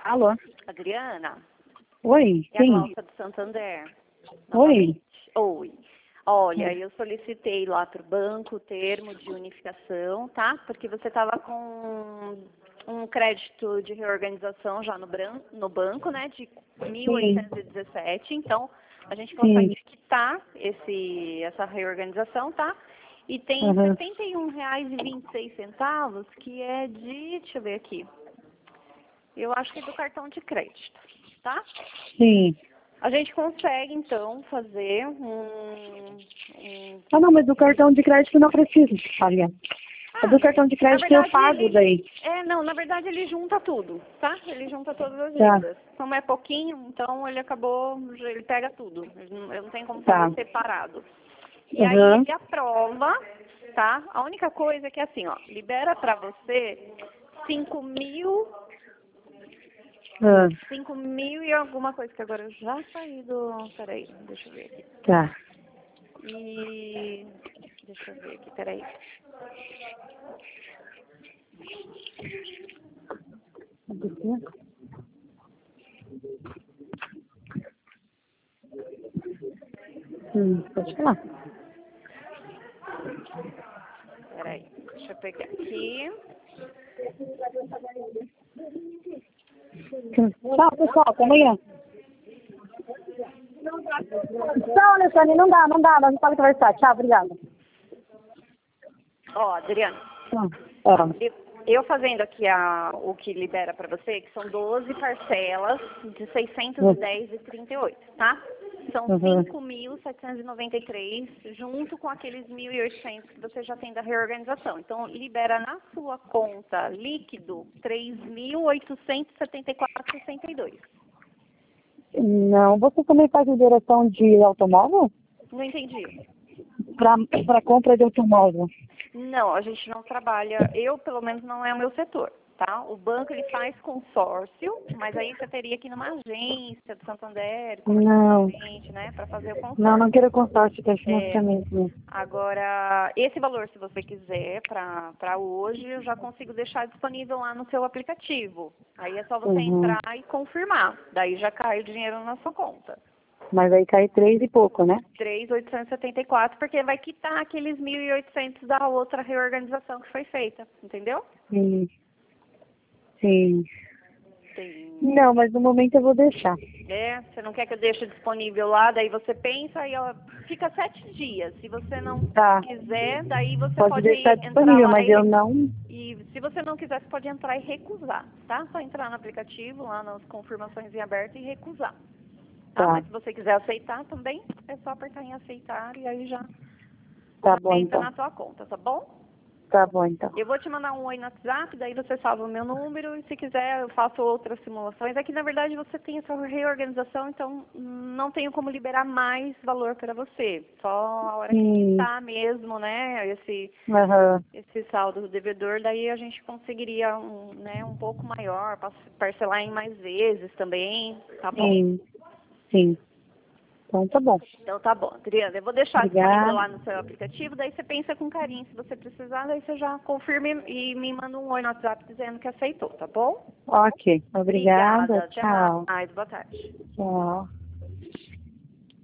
Alô? Adriana? Oi, É a quem? Glaucia do Santander. Oi. Oi. Olha, eu solicitei lá para o banco o termo de unificação, tá? Porque você estava com um crédito de reorganização já no banco, né? De 1.817. Então, a gente consegue quitar essa reorganização, tá? E tem R$ 71,26 que é de, deixa eu ver aqui, eu acho que é do cartão de crédito, tá? Sim. A gente consegue, então, fazer Ah, não, mas do cartão de crédito não precisa, Faria. Do cartão de crédito na eu verdade, pago daí. na verdade ele junta tudo, tá? Ele junta todas as Tá. dívidas. Como é pouquinho, então ele pega tudo. Eu não tenho como Tá. fazer separado. E aí ele aprova, tá? A única coisa é que assim, ó, libera pra você 5.000 e alguma coisa, que agora eu já saí do... Peraí, deixa eu ver aqui. Tá. E... Deixa eu ver aqui, peraí. Pode falar. Peraí, deixa eu pegar aqui. Tchau, pessoal, até amanhã. Não, Alexandre, não dá, nós não podemos conversar. Tchau, obrigada. Ó, Adriana, Ó. eu fazendo aqui o que libera pra você, que são 12 parcelas de 610,38, tá? São 5.793, junto com aqueles 1.800 que você já tem da reorganização. Então, libera na sua conta líquido 3.874,62. Não, você também faz liberação de automóvel? Não entendi. Para compra de automóvel. Não, a gente não trabalha, pelo menos não é o meu setor, tá? O banco ele faz consórcio, mas aí você teria que ir numa agência do Santander, Não. né, para fazer o consórcio. Não quero consórcio, quero financiamento mesmo. Agora, esse valor, se você quiser, para hoje, eu já consigo deixar disponível lá no seu aplicativo. Aí é só você entrar e confirmar. Daí já cai o dinheiro na sua conta. Mas aí cai 3 e pouco, né? 3.874, porque vai quitar aqueles 1.800 da outra reorganização que foi feita, entendeu? Sim. Sim. Não, mas no momento eu vou deixar. Você não quer que eu deixe disponível lá, daí você pensa e fica 7 dias. Se você não quiser, daí você Pode deixar entrar disponível, lá mas eu não... E se você não quiser, você pode entrar e recusar, tá? Só entrar no aplicativo, lá nas confirmações em aberto e recusar. Tá? Mas se você quiser aceitar também, é só apertar em aceitar e aí já entra na sua conta, tá bom? Tá bom, então. Eu vou te mandar um oi no WhatsApp, daí você salva o meu número e se quiser eu faço outras simulações. Aqui, na verdade, você tem essa reorganização, então não tenho como liberar mais valor para você. Só a hora que quitar mesmo, né, esse saldo do devedor, daí a gente conseguiria um pouco maior, parcelar em mais vezes também, tá bom? Sim. Então tá bom. Então tá bom, Adriana, eu vou deixar disponível lá no seu aplicativo, daí você pensa com carinho, se você precisar, daí você já confirma e me manda um oi no WhatsApp dizendo que aceitou, tá bom? Ok, obrigada. Até Tchau. mais, boa tarde. Tchau.